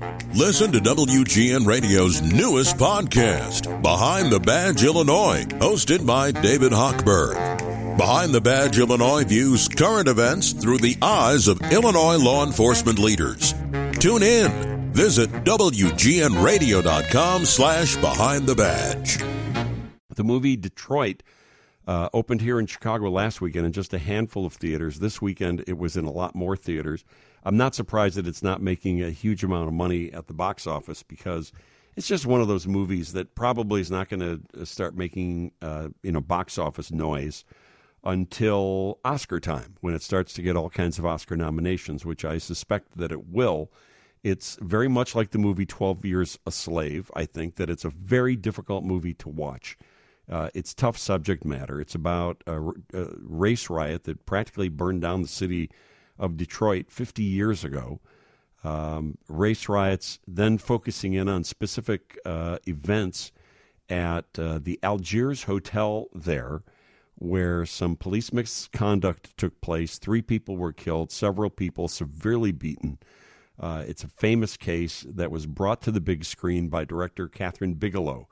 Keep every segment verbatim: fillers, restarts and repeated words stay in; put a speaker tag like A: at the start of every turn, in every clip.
A: Listen to W G N Radio's newest podcast, Behind the Badge Illinois, hosted by David Hochberg. Behind the Badge Illinois views current events through the eyes of Illinois law enforcement leaders. Tune in. Visit W G N radio dot com slash behind the badge.
B: The movie Detroit uh, opened here in Chicago last weekend in just a handful of theaters. This weekend, it was in a lot more theaters. I'm not surprised that it's not making a huge amount of money at the box office because it's just one of those movies that probably is not going to start making uh, you know box office noise until Oscar time, when it starts to get all kinds of Oscar nominations, which I suspect that it will. It's very much like the movie twelve Years a Slave. I think that it's a very difficult movie to watch. Uh, it's tough subject matter. It's about a, a race riot that practically burned down the city of Detroit fifty years ago. Um, race riots, then focusing in on specific uh, events at uh, the Algiers Hotel there, where some police misconduct took place. Three people were killed, several people severely beaten. Uh, it's a famous case that was brought to the big screen by director Kathryn Bigelow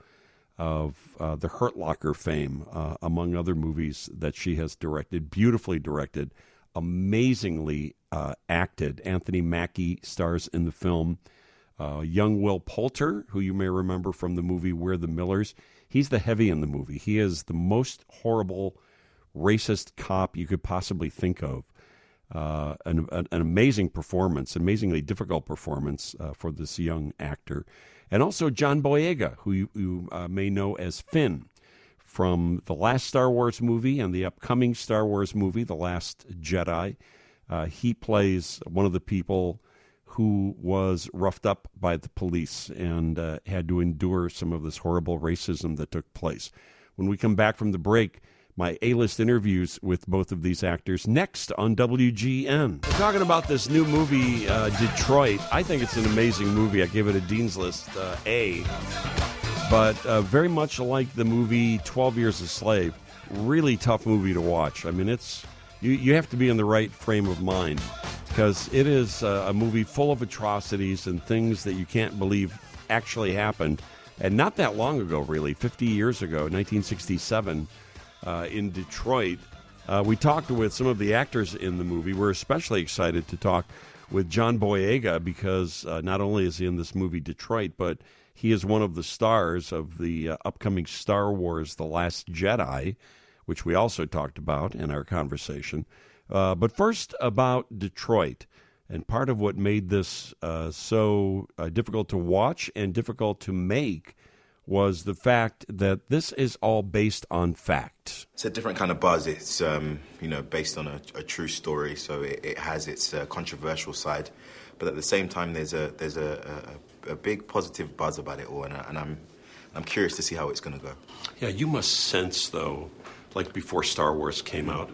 B: of uh, the Hurt Locker fame, uh, among other movies that she has directed. Beautifully directed, amazingly uh, acted. Anthony Mackie stars in the film. Uh, young Will Poulter, who you may remember from the movie We're the Millers, he's the heavy in the movie. He is the most horrible, racist cop you could possibly think of. Uh, an, an amazing performance, amazingly difficult performance uh, for this young actor. And also John Boyega, who you, you uh, may know as Finn from the last Star Wars movie and the upcoming Star Wars movie, The Last Jedi. Uh, he plays one of the people who was roughed up by the police and uh, had to endure some of this horrible racism that took place. When we come back from the break, my A-list interviews with both of these actors next on W G N. We're talking about this new movie, uh, Detroit. I think it's an amazing movie. I give it a Dean's List uh, A. But uh, very much like the movie twelve Years a Slave, really tough movie to watch. I mean, it's you, you have to be in the right frame of mind because it is uh, a movie full of atrocities and things that you can't believe actually happened. And not that long ago, really, fifty years ago, nineteen sixty-seven, uh, in Detroit. Uh, we talked with some of the actors in the movie. We're especially excited to talk with John Boyega because uh, not only is he in this movie Detroit, but he is one of the stars of the uh, upcoming Star Wars The Last Jedi, which we also talked about in our conversation. Uh, but first about Detroit. And part of what made this uh, so uh, difficult to watch and difficult to make was the fact that this is all based on fact.
C: It's a different kind of buzz. It's um, you know based on a, a true story, so it, it has its uh, controversial side, but at the same time, there's a there's a, a, a big positive buzz about it all, and, I, and I'm I'm curious to see how it's going to go.
B: Yeah, you must sense though, like before Star Wars came out,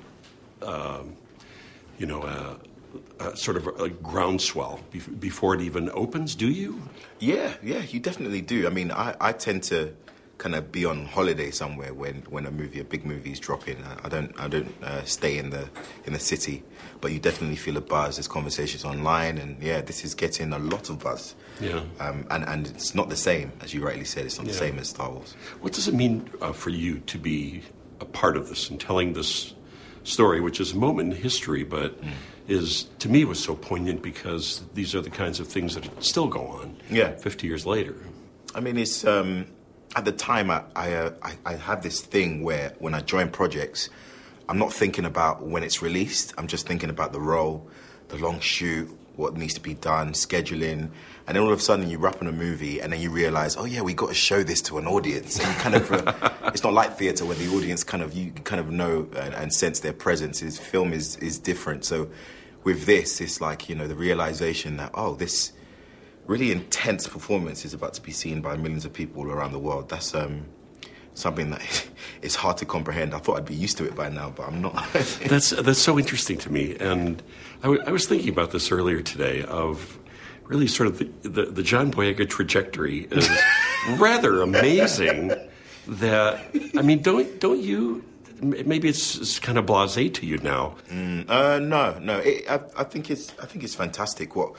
B: um, you know. Uh, Uh, sort of a groundswell be- before it even opens, do you?
C: Yeah, yeah, you definitely do. I mean, I, I tend to kind of be on holiday somewhere when, when a movie, a big movie is dropping. I, I don't I don't uh, stay in the in the city, but you definitely feel a buzz. There's conversations online, and yeah, this is getting a lot of buzz.
B: Yeah,
C: um, and and it's not the same, as you rightly said. It's not
B: yeah.
C: the same as Star Wars.
B: What does it mean uh, for you to be a part of this and telling this story, which is a moment in history, but mm. is, to me, was so poignant because these are the kinds of things that still go on
C: yeah.
B: fifty years later.
C: I mean, it's um, at the time I I, uh, I I have this thing where when I join projects, I'm not thinking about when it's released. I'm just thinking about the role, the long shoot, what needs to be done, scheduling, and then all of a sudden you wrap on a movie and then you realize, oh yeah, we got to show this to an audience. And you kind of, uh, it's not like theatre where the audience kind of you kind of know and, and sense their presence. His film is is different. So with this, it's like, you know, the realization that, oh, this really intense performance is about to be seen by millions of people all around the world. That's um, something that it's hard to comprehend. I thought I'd be used to it by now, but I'm not.
B: that's that's so interesting to me. And I, w- I was thinking about this earlier today of really sort of the, the, the John Boyega trajectory is rather amazing. That, I mean, don't don't you... Maybe it's, it's kind of blasé to you now.
C: Mm, uh, no, no. It, I, I think it's I think it's fantastic what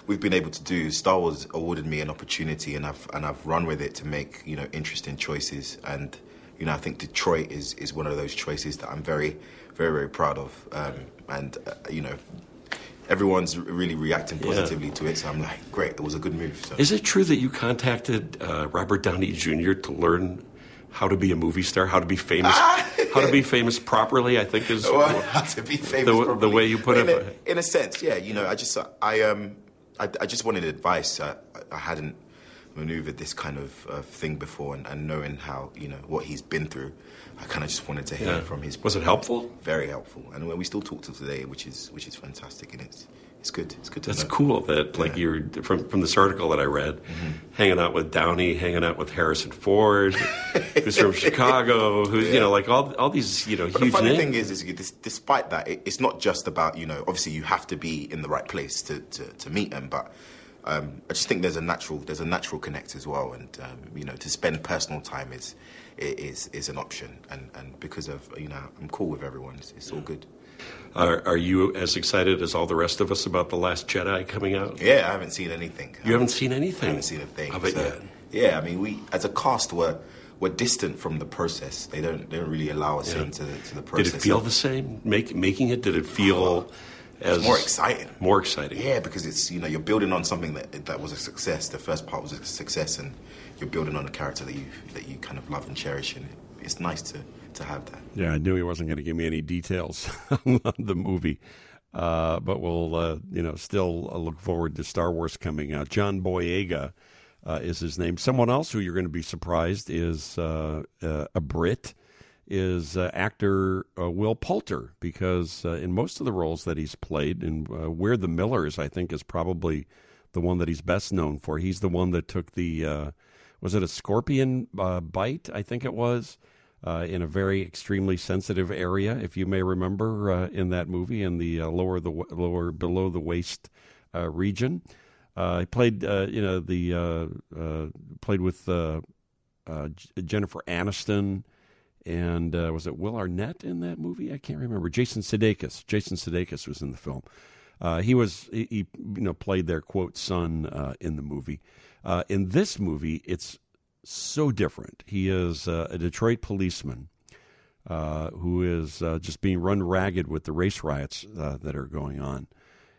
C: we've been able to do. Star Wars awarded me an opportunity, and I've and I've run with it to make, you know, interesting choices. And you know, I think Detroit is is one of those choices that I'm very, very, very proud of. Um, and uh, you know, everyone's really reacting positively yeah. to it. So I'm like, great, it was a good move. So.
B: Is it true that you contacted uh, Robert Downey Junior to learn how to be a movie star, how to be famous, how to be famous properly? I think is
C: well, how to be famous
B: the,
C: properly.
B: The way you put
C: in
B: it.
C: A, in a sense, yeah. You know, I just I um I, I just wanted advice. I, I hadn't maneuvered this kind of uh, thing before, and, and knowing how, you know, what he's been through, I kind of just wanted to hear
B: yeah.
C: from his.
B: Was it helpful?
C: Very helpful, and we still talk to today, which is which is fantastic, and it's it's good. It's good to
B: That's
C: know.
B: cool that, like, yeah. you're from from this article that I read, mm-hmm. hanging out with Downey, hanging out with Harrison Ford, who's from Chicago, who's yeah. you know, like all all these, you know,
C: but
B: huge
C: the funny
B: names.
C: thing is, is despite that, it, it's not just about, you know, obviously you have to be in the right place to to, to meet them, but. Um, I just think there's a natural there's a natural connect as well, and um, you know, to spend personal time is is is an option, and, and because of, you know, I'm cool with everyone, it's, it's all good.
B: Are, are you as excited as all the rest of us about The Last Jedi coming out?
C: Yeah, I haven't seen anything.
B: You haven't seen anything?
C: I haven't seen a thing.
B: Of it
C: so,
B: yet?
C: Yeah, I mean, we as a cast were were distant from the process. They don't they don't really allow us yeah. into the, to the process.
B: Did it feel the same? Make, making it? Did it feel? Oh. As
C: more exciting.
B: More exciting.
C: Yeah, because it's, you know, you're building on something that that was a success. The first part was a success, and you're building on a character that you that you kind of love and cherish, and it's nice to, to have that.
B: Yeah, I knew he wasn't going to give me any details on the movie, uh, but we'll uh, you know still look forward to Star Wars coming out. John Boyega uh, is his name. Someone else who you're going to be surprised is uh, uh, a Brit. Is uh, actor uh, Will Poulter, because uh, in most of the roles that he's played, and uh, We're the Millers, I think, is probably the one that he's best known for. He's the one that took the, uh, was it a scorpion uh, bite, I think it was, uh, in a very extremely sensitive area, if you may remember, uh, in that movie, in the uh, lower, the lower below the waist uh, region. Uh, he played, uh, you know, the uh, uh, played with uh, uh, Jennifer Aniston. And uh, was it Will Arnett in that movie? I can't remember. Jason Sudeikis. Jason Sudeikis was in the film. Uh, he was he, he you know played their quote son uh, in the movie. Uh, in this movie, it's so different. He is uh, a Detroit policeman uh, who is uh, just being run ragged with the race riots uh, that are going on,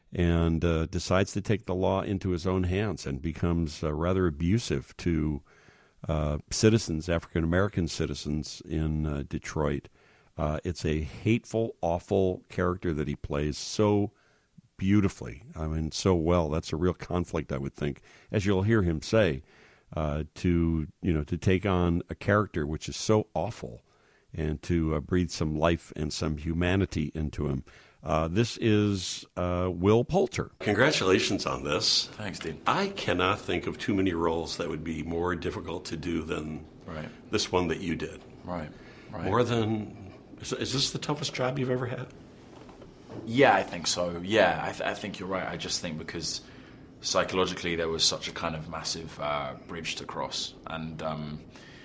B: and uh, decides to take the law into his own hands and becomes uh, rather abusive to. Uh, citizens, African-American citizens in uh, Detroit. Uh, it's a hateful, awful character that he plays so beautifully. I mean, so well. That's a real conflict, I would think, as you'll hear him say, uh, to you know to take on a character which is so awful and to uh, breathe some life and some humanity into him. Uh, this is uh, Will Poulter. Congratulations on this.
D: Thanks, Dean.
B: I cannot think of too many roles that would be more difficult to do than
D: right.
B: this one that you did.
D: Right, right.
B: More than... Is, is this the toughest job you've ever had?
D: Yeah, I think so. Yeah, I, th- I think you're right. I just think because psychologically there was such a kind of massive uh, bridge to cross. And um,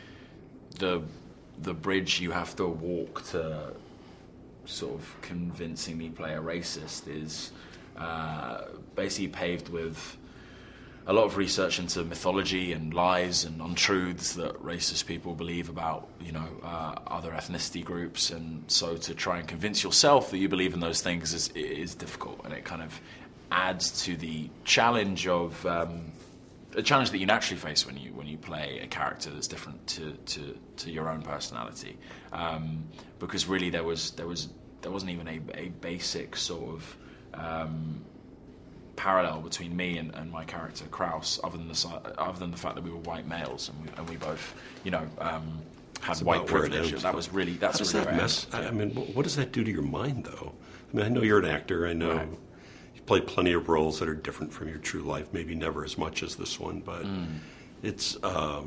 D: the the bridge you have to walk to... sort of convincing me play a racist is uh, basically paved with a lot of research into mythology and lies and untruths that racist people believe about, you know, uh, other ethnicity groups. And so to try and convince yourself that you believe in those things is is difficult, and it kind of adds to the challenge of um, a challenge that you naturally face when you when you play a character that's different to to, to your own personality, um, because really there was there was there wasn't even a, a basic sort of um, parallel between me and, and my character Kraus, other than the other than the fact that we were white males and we, and we both, you know, um, had
B: That's
D: white privilege. That was really that's
B: How does
D: really
B: that mess. I mean, what does that do to your mind, though? I mean, I know you're an actor. I know. Right. Play plenty of roles that are different from your true life, maybe never as much as this one, but mm. it's um,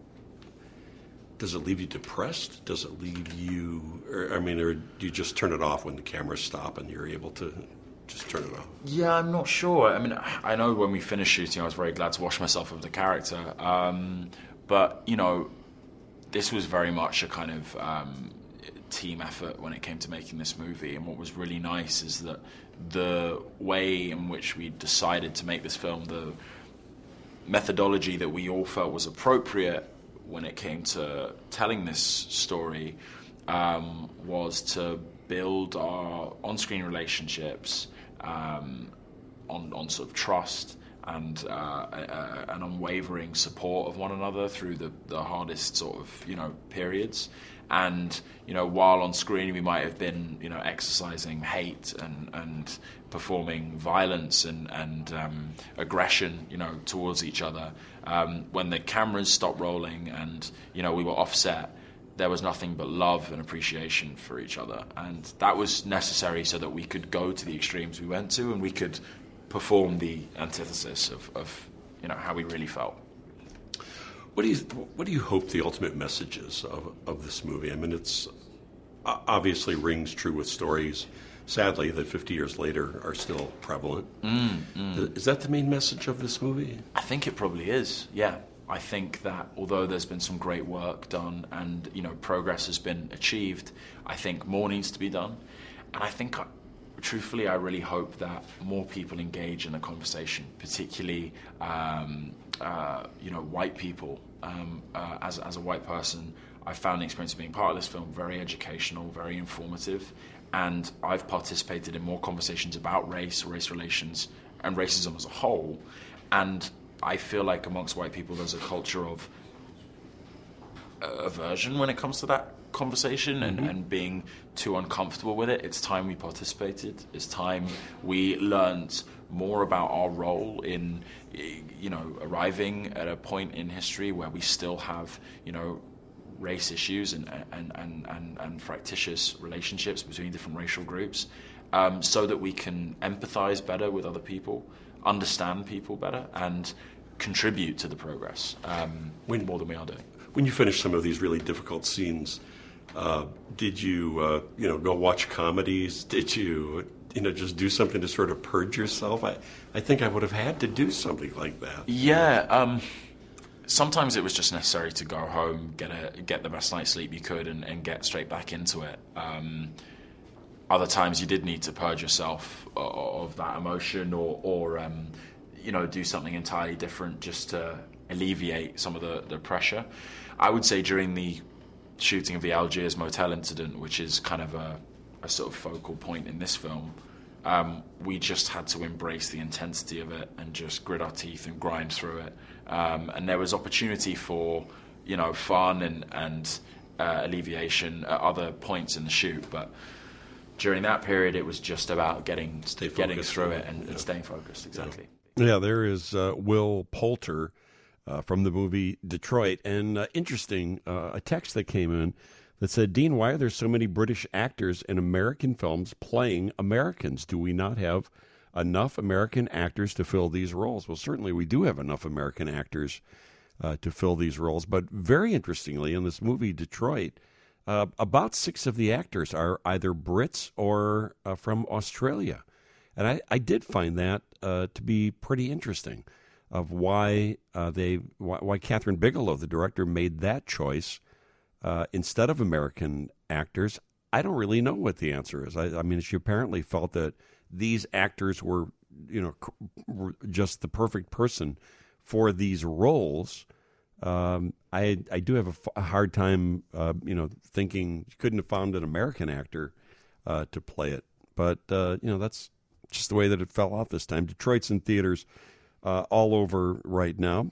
B: does it leave you depressed? Does it leave you, or, I mean, or do you just turn it off when the cameras stop and you're able to just turn it off?
D: Yeah, I'm not sure. I mean, I know when we finished shooting, I was very glad to wash myself of the character, um, but, you know, this was very much a kind of um, team effort when it came to making this movie. And what was really nice is that the way in which we decided to make this film, the methodology that we all felt was appropriate when it came to telling this story, um, was to build our on-screen relationships um, on, on sort of trust and uh, uh, an unwavering support of one another through the, the hardest sort of, you know, periods. And, you know, while on screen we might have been, you know, exercising hate and, and performing violence and, and um, aggression, you know, towards each other, um, when the cameras stopped rolling and, you know, we were offset, there was nothing but love and appreciation for each other. And that was necessary so that we could go to the extremes we went to and we could perform the antithesis of, of you know, how we really felt.
B: What do you what do you hope the ultimate message is of of this movie? I mean, it's obviously rings true with stories, sadly, that fifty years later are still prevalent.
D: Mm, mm.
B: Is that the main message of this movie?
D: I think it probably is, yeah. I think that although there's been some great work done and, you know, progress has been achieved, I think more needs to be done. And I think, truthfully, I really hope that more people engage in the conversation, particularly, um, uh, you know, white people. Um, uh, as, as a white person, I found the experience of being part of this film very educational, very informative, and I've participated in more conversations about race, race relations, and racism as a whole. And I feel like amongst white people there's a culture of uh, aversion when it comes to that conversation and, mm-hmm. and being too uncomfortable with it. It's time we participated. It's time we learned more about our role in, you know, arriving at a point in history where we still have, you know, race issues and and, and, and, and fractious relationships between different racial groups, um, so that we can empathize better with other people, understand people better, and contribute to the progress um, when, more than we are doing.
B: When you finish some of these really difficult scenes, uh, did you, uh, you know, go watch comedies? Did you, you know, just do something to sort of purge yourself? I, I think I would have had to do something like that.
D: Yeah. Um, sometimes it was just necessary to go home, get a get the best night's sleep you could, and, and get straight back into it. Um, other times you did need to purge yourself of, of that emotion, or, or um, you know, do something entirely different just to alleviate some of the, the pressure. I would say during the shooting of the Algiers motel incident, which is kind of a, a sort of focal point in this film, um, we just had to embrace the intensity of it and just grit our teeth and grind through it. Um, and there was opportunity for, you know, fun and, and uh, alleviation at other points in the shoot, but during that period it was just about getting getting through it and, yeah. and staying focused. Exactly.
B: Yeah, yeah there is uh, Will Poulter uh, from the movie Detroit, and uh, interesting, uh, a text that came in that said, Dean, why are there so many British actors in American films playing Americans? Do we not have enough American actors to fill these roles? Well, certainly we do have enough American actors uh, to fill these roles, but very interestingly, in this movie Detroit, uh, about six of the actors are either Brits or uh, from Australia. And I, I did find that uh, to be pretty interesting, of why uh, they why, why Catherine Bigelow, the director, made that choice uh, instead of American actors. I don't really know what the answer is. I, I mean, she apparently felt that these actors were, you know, were just the perfect person for these roles. Um, I I do have a, f- a hard time, uh, you know, thinking you couldn't have found an American actor uh, to play it. But uh, you know, that's just the way that it fell out this time. Detroit's in theaters uh, all over right now.